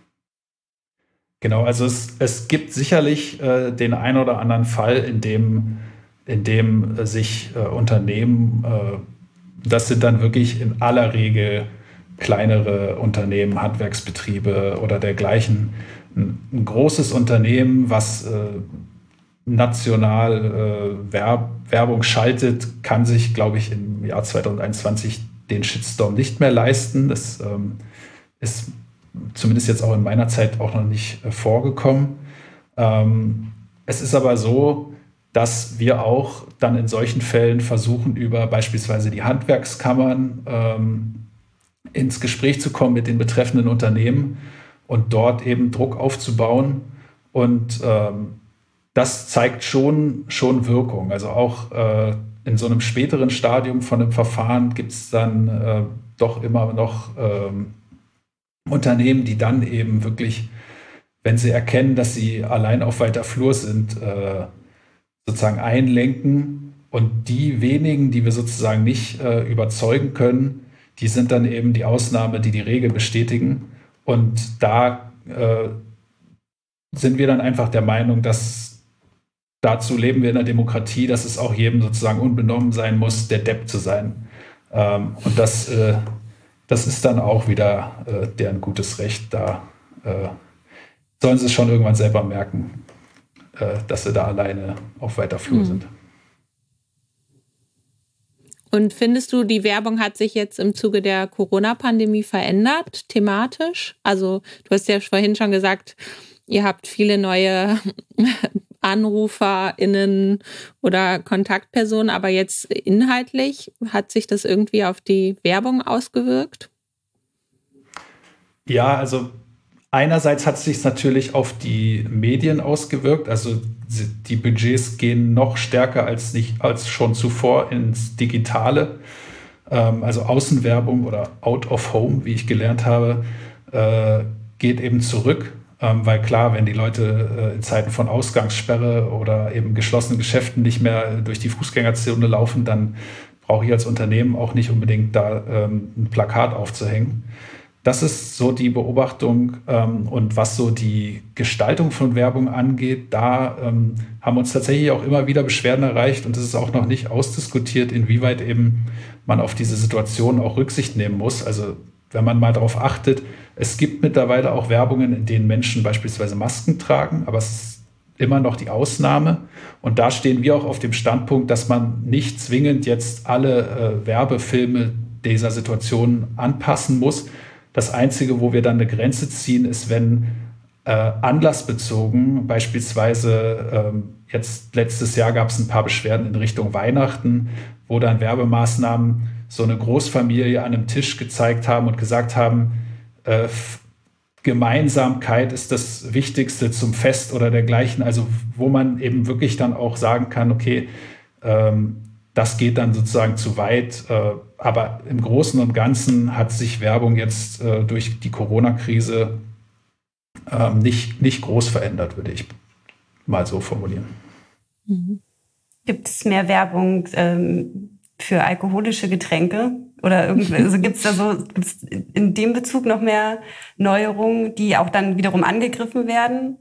Genau, also es, es gibt sicherlich äh, den einen oder anderen Fall, in dem, in dem äh, sich äh, Unternehmen, äh, das sind dann wirklich in aller Regel kleinere Unternehmen, Handwerksbetriebe oder dergleichen. Ein, ein großes Unternehmen, was äh, national äh, Werb, Werbung schaltet, kann sich, glaube ich, im Jahr zwanzig einundzwanzig den Shitstorm nicht mehr leisten. Das ähm, ist zumindest jetzt auch in meiner Zeit auch noch nicht äh, vorgekommen. Ähm, es ist aber so, dass wir auch dann in solchen Fällen versuchen, über beispielsweise die Handwerkskammern ähm, ins Gespräch zu kommen mit den betreffenden Unternehmen und dort eben Druck aufzubauen. Und ähm, das zeigt schon, schon Wirkung. Also auch äh, in so einem späteren Stadium von einem Verfahren gibt es dann äh, doch immer noch ähm, Unternehmen, die dann eben wirklich, wenn sie erkennen, dass sie allein auf weiter Flur sind, äh, sozusagen einlenken. Und die wenigen, die wir sozusagen nicht äh, überzeugen können, die sind dann eben die Ausnahme, die die Regel bestätigen. Und da äh, sind wir dann einfach der Meinung, dass dazu leben wir in einer Demokratie, dass es auch jedem sozusagen unbenommen sein muss, der Depp zu sein. Ähm, und das, äh, das ist dann auch wieder äh, deren gutes Recht. Da äh, sollen sie es schon irgendwann selber merken, äh, dass sie da alleine auf weiter Flur mhm. sind. Und findest du, die Werbung hat sich jetzt im Zuge der Corona-Pandemie verändert, thematisch? Also du hast ja vorhin schon gesagt, ihr habt viele neue AnruferInnen oder Kontaktpersonen, aber jetzt inhaltlich, hat sich das irgendwie auf die Werbung ausgewirkt? Ja, also einerseits hat es sich natürlich auf die Medien ausgewirkt, also die Budgets gehen noch stärker als, nicht, als schon zuvor ins Digitale, ähm, also Außenwerbung oder Out of Home, wie ich gelernt habe, äh, geht eben zurück, ähm, weil klar, wenn die Leute äh, in Zeiten von Ausgangssperre oder eben geschlossenen Geschäften nicht mehr durch die Fußgängerzone laufen, dann brauche ich als Unternehmen auch nicht unbedingt da ähm, ein Plakat aufzuhängen. Das ist so die Beobachtung, ähm, und was so die Gestaltung von Werbung angeht, da ähm, haben uns tatsächlich auch immer wieder Beschwerden erreicht und es ist auch noch nicht ausdiskutiert, inwieweit eben man auf diese Situation auch Rücksicht nehmen muss. Also wenn man mal darauf achtet, es gibt mittlerweile auch Werbungen, in denen Menschen beispielsweise Masken tragen, aber es ist immer noch die Ausnahme und da stehen wir auch auf dem Standpunkt, dass man nicht zwingend jetzt alle äh, Werbefilme dieser Situation anpassen muss. Das Einzige, wo wir dann eine Grenze ziehen, ist, wenn äh, anlassbezogen, beispielsweise ähm, jetzt letztes Jahr gab es ein paar Beschwerden in Richtung Weihnachten, wo dann Werbemaßnahmen so eine Großfamilie an einem Tisch gezeigt haben und gesagt haben, äh, Gemeinsamkeit ist das Wichtigste zum Fest oder dergleichen. Also wo man eben wirklich dann auch sagen kann, okay, ähm, das geht dann sozusagen zu weit. Äh, aber im Großen und Ganzen hat sich Werbung jetzt äh, durch die Corona-Krise ähm, nicht, nicht groß verändert, würde ich mal so formulieren. Mhm. Gibt es mehr Werbung ähm, für alkoholische Getränke? Oder irgendwie, also gibt es da so, gibt's in dem Bezug noch mehr Neuerungen, die auch dann wiederum angegriffen werden?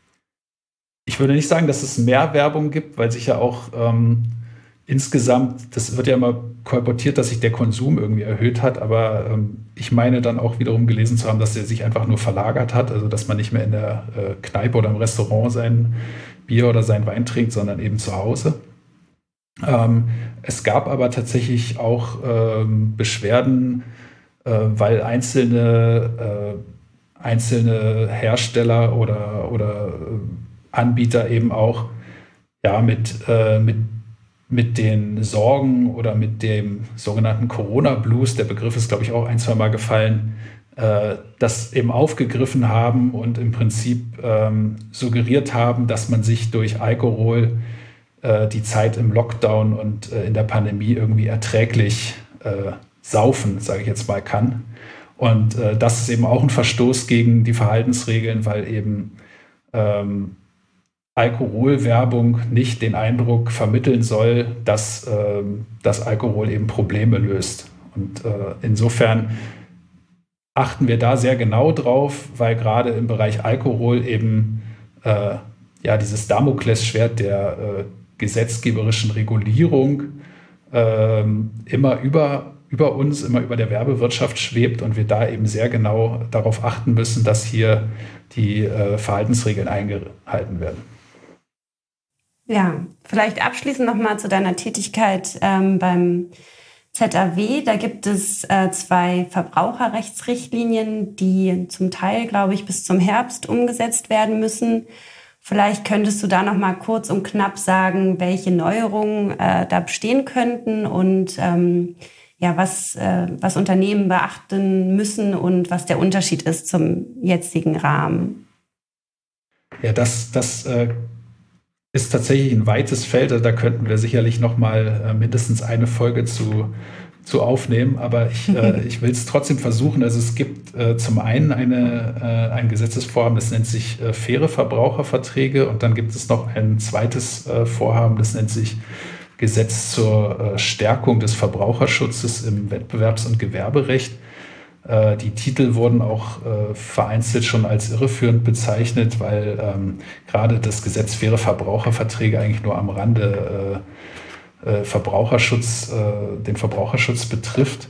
Ich würde nicht sagen, dass es mehr Werbung gibt, weil sich ja auch ähm, insgesamt, das wird ja immer kolportiert, dass sich der Konsum irgendwie erhöht hat, aber ähm, ich meine dann auch wiederum gelesen zu haben, dass er sich einfach nur verlagert hat, also dass man nicht mehr in der äh, Kneipe oder im Restaurant sein Bier oder sein Wein trinkt, sondern eben zu Hause. Ähm, es gab aber tatsächlich auch ähm, Beschwerden, äh, weil einzelne, äh, einzelne Hersteller oder, oder äh, Anbieter eben auch ja, mit, äh, mit mit den Sorgen oder mit dem sogenannten Corona-Blues, der Begriff ist, glaube ich, auch ein, zwei Mal gefallen, äh, das eben aufgegriffen haben und im Prinzip ähm, suggeriert haben, dass man sich durch Alkohol äh, die Zeit im Lockdown und äh, in der Pandemie irgendwie erträglich äh, saufen, sage ich jetzt mal, kann. Und äh, das ist eben auch ein Verstoß gegen die Verhaltensregeln, weil eben ähm, Alkoholwerbung nicht den Eindruck vermitteln soll, dass, äh, dass Alkohol eben Probleme löst. Und äh, insofern achten wir da sehr genau drauf, weil gerade im Bereich Alkohol eben äh, ja, dieses Damoklesschwert der äh, gesetzgeberischen Regulierung äh, immer über über uns, immer über der Werbewirtschaft schwebt und wir da eben sehr genau darauf achten müssen, dass hier die äh, Verhaltensregeln eingehalten werden. Ja, vielleicht abschließend nochmal zu deiner Tätigkeit ähm, beim Z A W. Da gibt es äh, zwei Verbraucherrechtsrichtlinien, die zum Teil, glaube ich, bis zum Herbst umgesetzt werden müssen. Vielleicht könntest du da noch mal kurz und knapp sagen, welche Neuerungen äh, da bestehen könnten und ähm, ja, was, äh, was Unternehmen beachten müssen und was der Unterschied ist zum jetzigen Rahmen. Ja, das, das äh, ist tatsächlich ein weites Feld. Da könnten wir sicherlich noch mal äh, mindestens eine Folge zu zu aufnehmen, aber ich, äh, ich will es trotzdem versuchen. Also es gibt äh, zum einen eine, äh, ein Gesetzesvorhaben, das nennt sich äh, faire Verbraucherverträge und dann gibt es noch ein zweites äh, Vorhaben, das nennt sich Gesetz zur äh, Stärkung des Verbraucherschutzes im Wettbewerbs- und Gewerberecht. Äh, die Titel wurden auch äh, vereinzelt schon als irreführend bezeichnet, weil ähm, gerade das Gesetz faire Verbraucherverträge eigentlich nur am Rande äh, Verbraucherschutz, den Verbraucherschutz betrifft.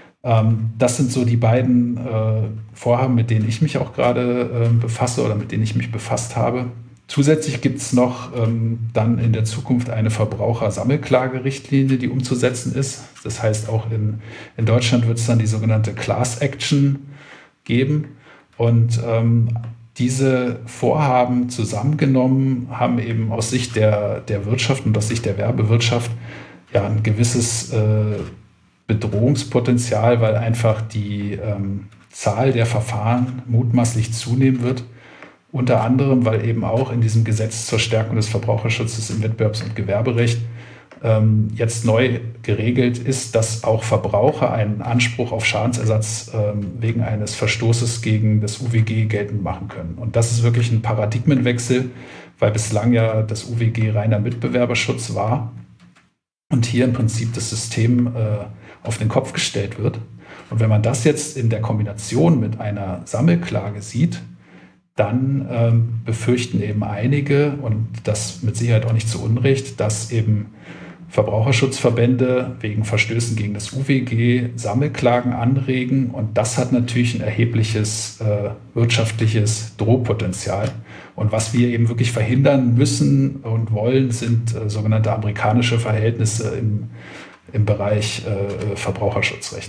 Das sind so die beiden Vorhaben, mit denen ich mich auch gerade befasse oder mit denen ich mich befasst habe. Zusätzlich gibt es noch dann in der Zukunft eine Verbrauchersammelklagerichtlinie, die umzusetzen ist. Das heißt, auch in, in Deutschland wird es dann die sogenannte Class Action geben. Und ähm, diese Vorhaben zusammengenommen haben eben aus Sicht der, der Wirtschaft und aus Sicht der Werbewirtschaft ja ein gewisses äh, Bedrohungspotenzial, weil einfach die ähm, Zahl der Verfahren mutmaßlich zunehmen wird. Unter anderem, weil eben auch in diesem Gesetz zur Stärkung des Verbraucherschutzes im Wettbewerbs- und Gewerberecht ähm, jetzt neu geregelt ist, dass auch Verbraucher einen Anspruch auf Schadensersatz ähm, wegen eines Verstoßes gegen das U W G geltend machen können. Und das ist wirklich ein Paradigmenwechsel, weil bislang ja das U W G reiner Mitbewerberschutz war und hier im Prinzip das System äh, auf den Kopf gestellt wird. Und wenn man das jetzt in der Kombination mit einer Sammelklage sieht, dann ähm, befürchten eben einige, und das mit Sicherheit auch nicht zu Unrecht, dass eben Verbraucherschutzverbände wegen Verstößen gegen das U W G Sammelklagen anregen. Und das hat natürlich ein erhebliches äh, wirtschaftliches Drohpotenzial. Und was wir eben wirklich verhindern müssen und wollen, sind äh, sogenannte amerikanische Verhältnisse im, im Bereich äh, Verbraucherschutzrecht.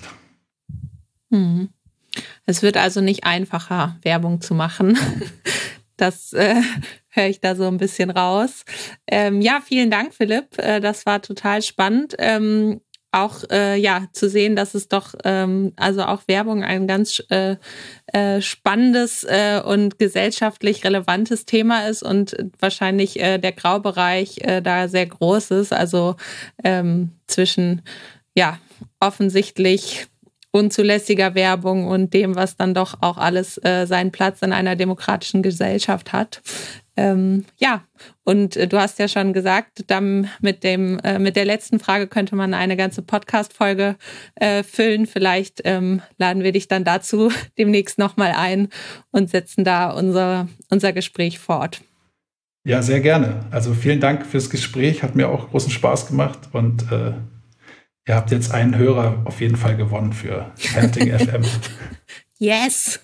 Hm. Es wird also nicht einfacher, Werbung zu machen. Das äh, höre ich da so ein bisschen raus. Ähm, ja, vielen Dank, Philipp. Äh, das war total spannend. Ähm, auch äh, ja zu sehen, dass es doch ähm, also auch Werbung ein ganz äh, äh, spannendes äh, und gesellschaftlich relevantes Thema ist und wahrscheinlich äh, der Graubereich äh, da sehr groß ist. Also ähm, zwischen ja offensichtlich unzulässiger Werbung und dem, was dann doch auch alles äh, seinen Platz in einer demokratischen Gesellschaft hat. Ähm, ja, und äh, du hast ja schon gesagt, dann mit dem äh, mit der letzten Frage könnte man eine ganze Podcast-Folge äh, füllen. Vielleicht ähm, laden wir dich dann dazu demnächst nochmal ein und setzen da unser, unser Gespräch fort. Ja, sehr gerne. Also vielen Dank fürs Gespräch, hat mir auch großen Spaß gemacht und äh ihr habt jetzt einen Hörer auf jeden Fall gewonnen für Fernsehen F M. Yes!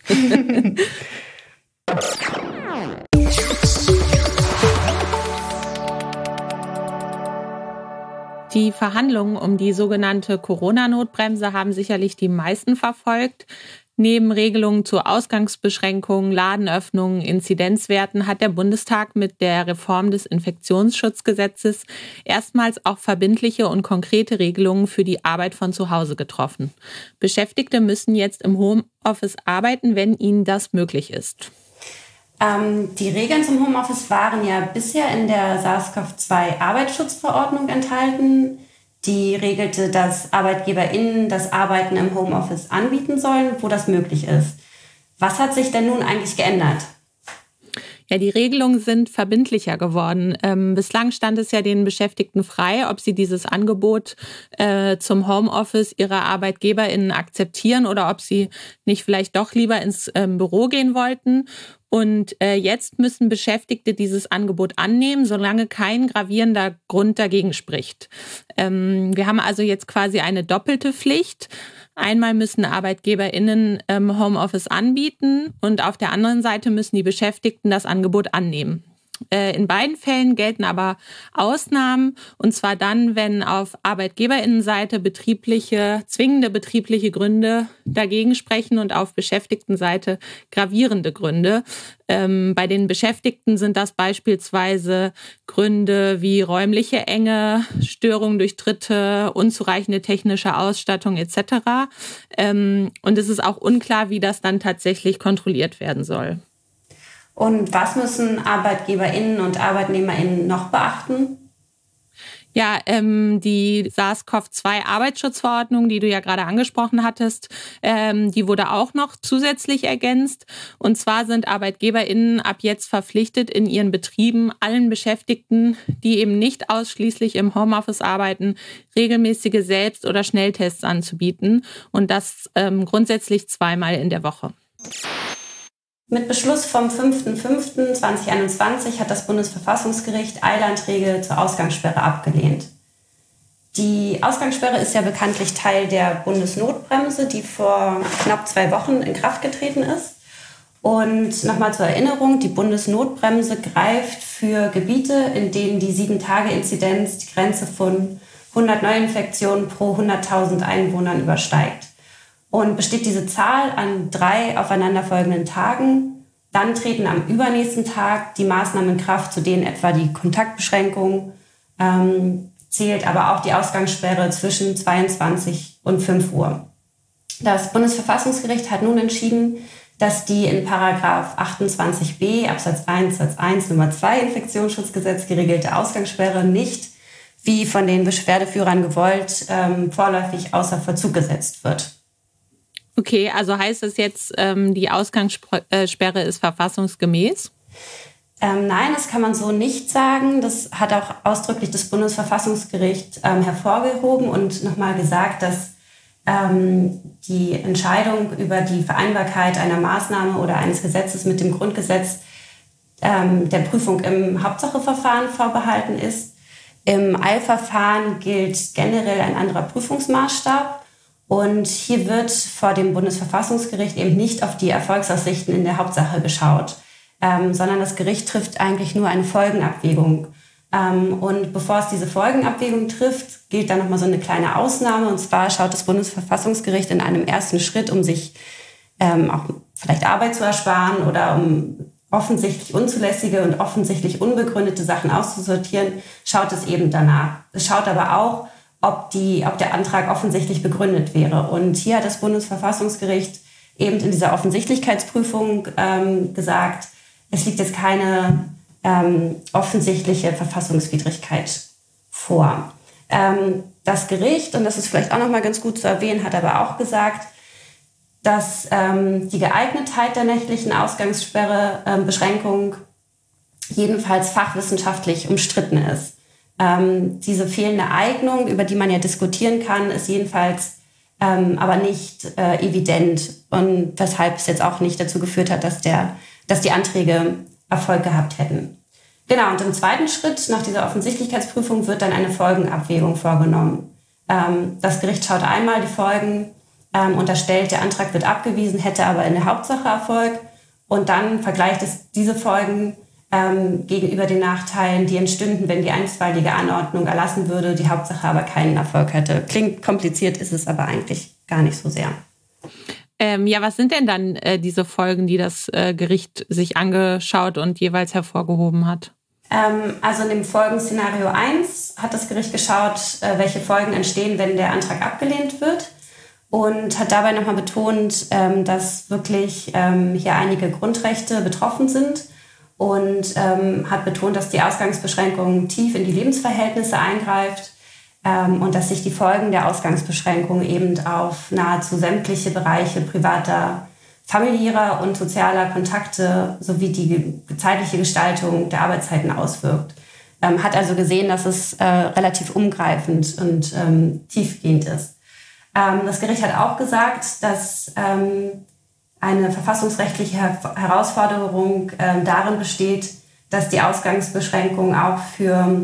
Die Verhandlungen um die sogenannte Corona-Notbremse haben sicherlich die meisten verfolgt. Neben Regelungen zur Ausgangsbeschränkung, Ladenöffnungen, Inzidenzwerten hat der Bundestag mit der Reform des Infektionsschutzgesetzes erstmals auch verbindliche und konkrete Regelungen für die Arbeit von zu Hause getroffen. Beschäftigte müssen jetzt im Homeoffice arbeiten, wenn ihnen das möglich ist. Ähm, die Regeln zum Homeoffice waren ja bisher in der SARS-C o V zwei Arbeitsschutzverordnung enthalten. Die regelte, dass ArbeitgeberInnen das Arbeiten im Homeoffice anbieten sollen, wo das möglich ist. Was hat sich denn nun eigentlich geändert? Ja, die Regelungen sind verbindlicher geworden. Ähm, bislang stand es ja den Beschäftigten frei, ob sie dieses Angebot äh, zum Homeoffice ihrer ArbeitgeberInnen akzeptieren oder ob sie nicht vielleicht doch lieber ins ähm, Büro gehen wollten. Und äh, jetzt müssen Beschäftigte dieses Angebot annehmen, solange kein gravierender Grund dagegen spricht. Ähm, wir haben also jetzt quasi eine doppelte Pflicht. Einmal müssen ArbeitgeberInnen ähm, Homeoffice anbieten und auf der anderen Seite müssen die Beschäftigten das Angebot annehmen. In beiden Fällen gelten aber Ausnahmen, und zwar dann, wenn auf ArbeitgeberInnenseite betriebliche, zwingende betriebliche Gründe dagegen sprechen und auf Beschäftigtenseite gravierende Gründe. Ähm, bei den Beschäftigten sind das beispielsweise Gründe wie räumliche Enge, Störungen durch Dritte, unzureichende technische Ausstattung et cetera. Ähm, und es ist auch unklar, wie das dann tatsächlich kontrolliert werden soll. Und was müssen ArbeitgeberInnen und ArbeitnehmerInnen noch beachten? Ja, ähm, die SARS-C o V zwei Arbeitsschutzverordnung, die du ja gerade angesprochen hattest, ähm, die wurde auch noch zusätzlich ergänzt. Und zwar sind ArbeitgeberInnen ab jetzt verpflichtet, in ihren Betrieben allen Beschäftigten, die eben nicht ausschließlich im Homeoffice arbeiten, regelmäßige Selbst- oder Schnelltests anzubieten. Und das ähm, grundsätzlich zweimal in der Woche. Mit Beschluss vom fünfter fünfter zweitausendeinundzwanzig hat das Bundesverfassungsgericht Eilanträge zur Ausgangssperre abgelehnt. Die Ausgangssperre ist ja bekanntlich Teil der Bundesnotbremse, die vor knapp zwei Wochen in Kraft getreten ist. Und nochmal zur Erinnerung, die Bundesnotbremse greift für Gebiete, in denen die sieben-Tage-Inzidenz die Grenze von hundert Neuinfektionen pro hunderttausend Einwohnern übersteigt. Und besteht diese Zahl an drei aufeinanderfolgenden Tagen, dann treten am übernächsten Tag die Maßnahmen in Kraft, zu denen etwa die Kontaktbeschränkung ähm, zählt, aber auch die Ausgangssperre zwischen zweiundzwanzig und fünf Uhr. Das Bundesverfassungsgericht hat nun entschieden, dass die in Paragraph achtundzwanzig b Absatz eins Satz eins Nummer zwei Infektionsschutzgesetz geregelte Ausgangssperre nicht, wie von den Beschwerdeführern gewollt, ähm, vorläufig außer Vollzug gesetzt wird. Okay, also heißt das jetzt, ähm, die Ausgangssperre ist verfassungsgemäß? Ähm, nein, das kann man so nicht sagen. Das hat auch ausdrücklich das Bundesverfassungsgericht ähm, hervorgehoben und nochmal gesagt, dass ähm, die Entscheidung über die Vereinbarkeit einer Maßnahme oder eines Gesetzes mit dem Grundgesetz ähm, der Prüfung im Hauptsacheverfahren vorbehalten ist. Im Eilverfahren gilt generell ein anderer Prüfungsmaßstab. Und hier wird vor dem Bundesverfassungsgericht eben nicht auf die Erfolgsaussichten in der Hauptsache geschaut, ähm, sondern das Gericht trifft eigentlich nur eine Folgenabwägung. Ähm, und bevor es diese Folgenabwägung trifft, gilt dann nochmal so eine kleine Ausnahme. Und zwar schaut das Bundesverfassungsgericht in einem ersten Schritt, um sich ähm, auch vielleicht Arbeit zu ersparen oder um offensichtlich unzulässige und offensichtlich unbegründete Sachen auszusortieren, schaut es eben danach. Es schaut aber auch, ob, die, ob der Antrag offensichtlich begründet wäre. Und hier hat das Bundesverfassungsgericht eben in dieser Offensichtlichkeitsprüfung ähm, gesagt, es liegt jetzt keine ähm, offensichtliche Verfassungswidrigkeit vor. Ähm, das Gericht, und das ist vielleicht auch noch mal ganz gut zu erwähnen, hat aber auch gesagt, dass ähm, die Geeignetheit der nächtlichen Ausgangssperre, ähm, Beschränkung jedenfalls fachwissenschaftlich umstritten ist. Ähm, diese fehlende Eignung, über die man ja diskutieren kann, ist jedenfalls ähm, aber nicht äh, evident und weshalb es jetzt auch nicht dazu geführt hat, dass, der, dass die Anträge Erfolg gehabt hätten. Genau, und im zweiten Schritt nach dieser Offensichtlichkeitsprüfung wird dann eine Folgenabwägung vorgenommen. Ähm, das Gericht schaut einmal die Folgen, ähm, unterstellt, der Antrag wird abgewiesen, hätte aber in der Hauptsache Erfolg und dann vergleicht es diese Folgen Ähm, gegenüber den Nachteilen, die entstünden, wenn die einstweilige Anordnung erlassen würde, die Hauptsache aber keinen Erfolg hätte. Klingt kompliziert, ist es aber eigentlich gar nicht so sehr. Ähm, ja, was sind denn dann äh, diese Folgen, die das äh, Gericht sich angeschaut und jeweils hervorgehoben hat? Ähm, also in dem Folgenszenario eins hat das Gericht geschaut, äh, welche Folgen entstehen, wenn der Antrag abgelehnt wird. Und hat dabei nochmal betont, ähm, dass wirklich ähm, hier einige Grundrechte betroffen sind. Und ähm, hat betont, dass die Ausgangsbeschränkung tief in die Lebensverhältnisse eingreift ähm, und dass sich die Folgen der Ausgangsbeschränkung eben auf nahezu sämtliche Bereiche privater, familiärer und sozialer Kontakte sowie die zeitliche Gestaltung der Arbeitszeiten auswirkt. Ähm, hat also gesehen, dass es äh, relativ umgreifend und ähm, tiefgehend ist. Ähm, das Gericht hat auch gesagt, dass ähm, eine verfassungsrechtliche Herausforderung äh, darin besteht, dass die Ausgangsbeschränkung auch für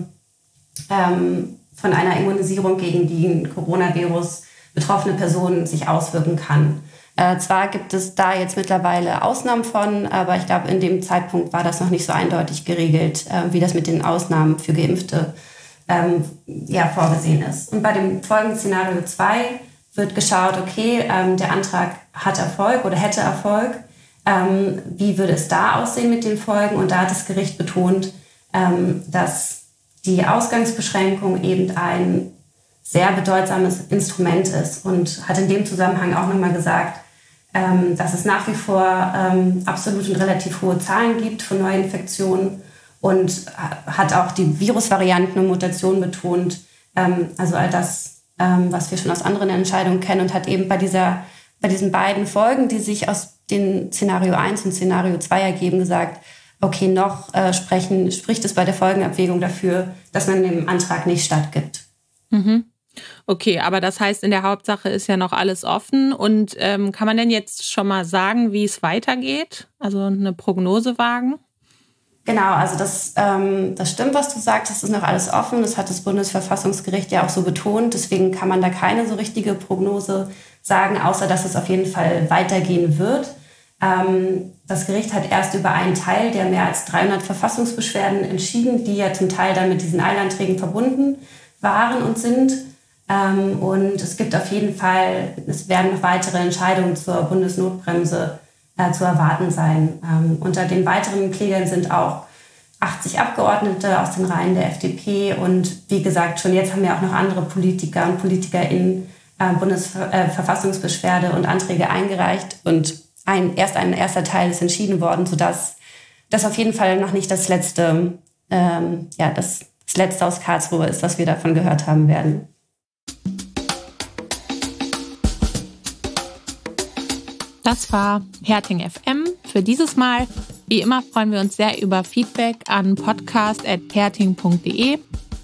ähm, von einer Immunisierung gegen den Coronavirus betroffene Personen sich auswirken kann. Äh, zwar gibt es da jetzt mittlerweile Ausnahmen von, aber ich glaube, in dem Zeitpunkt war das noch nicht so eindeutig geregelt, äh, wie das mit den Ausnahmen für Geimpfte ähm, ja, vorgesehen ist. Und bei dem Folgenszenario zwei wird geschaut, okay, ähm, der Antrag hat Erfolg oder hätte Erfolg. Ähm, wie würde es da aussehen mit den Folgen? Und da hat das Gericht betont, ähm, dass die Ausgangsbeschränkung eben ein sehr bedeutsames Instrument ist und hat in dem Zusammenhang auch nochmal gesagt, ähm, dass es nach wie vor ähm, absolut und relativ hohe Zahlen gibt von Neuinfektionen und hat auch die Virusvarianten und Mutationen betont. Ähm, also all das, ähm, was wir schon aus anderen Entscheidungen kennen, und hat eben bei dieser, bei diesen beiden Folgen, die sich aus den Szenario eins und Szenario zwei ergeben, gesagt, okay, noch äh, sprechen, spricht es bei der Folgenabwägung dafür, dass man dem Antrag nicht stattgibt. Mhm. Okay, aber das heißt, in der Hauptsache ist ja noch alles offen. Und ähm, kann man denn jetzt schon mal sagen, wie es weitergeht? Also eine Prognose wagen? Genau, also das, ähm, das stimmt, was du sagst. Es ist noch alles offen. Das hat das Bundesverfassungsgericht ja auch so betont. Deswegen kann man da keine so richtige Prognose sagen, außer dass es auf jeden Fall weitergehen wird. Ähm, das Gericht hat erst über einen Teil der mehr als dreihundert Verfassungsbeschwerden entschieden, die ja zum Teil dann mit diesen Eilanträgen verbunden waren und sind. Ähm, und es gibt auf jeden Fall, es werden noch weitere Entscheidungen zur Bundesnotbremse äh, zu erwarten sein. Ähm, unter den weiteren Klägern sind auch achtzig Abgeordnete aus den Reihen der F D P. Und wie gesagt, schon jetzt haben wir auch noch andere Politiker und PolitikerInnen äh, Bundesverfassungsbeschwerde und Anträge eingereicht. Und ein, erst ein erster Teil ist entschieden worden, sodass das auf jeden Fall noch nicht das letzte, ähm, ja, das, das letzte aus Karlsruhe ist, was wir davon gehört haben werden. Das war Herting F M für dieses Mal. Wie immer freuen wir uns sehr über Feedback an podcast at herting punkt de.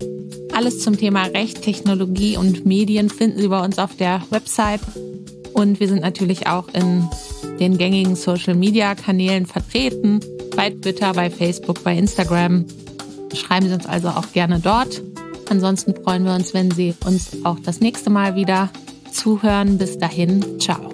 Alles zum Thema Recht, Technologie und Medien finden Sie bei uns auf der Website. Und wir sind natürlich auch in den gängigen Social-Media-Kanälen vertreten. Bei Twitter, bei Facebook, bei Instagram. Schreiben Sie uns also auch gerne dort. Ansonsten freuen wir uns, wenn Sie uns auch das nächste Mal wieder zuhören. Bis dahin, ciao.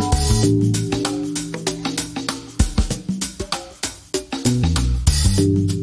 Thank you.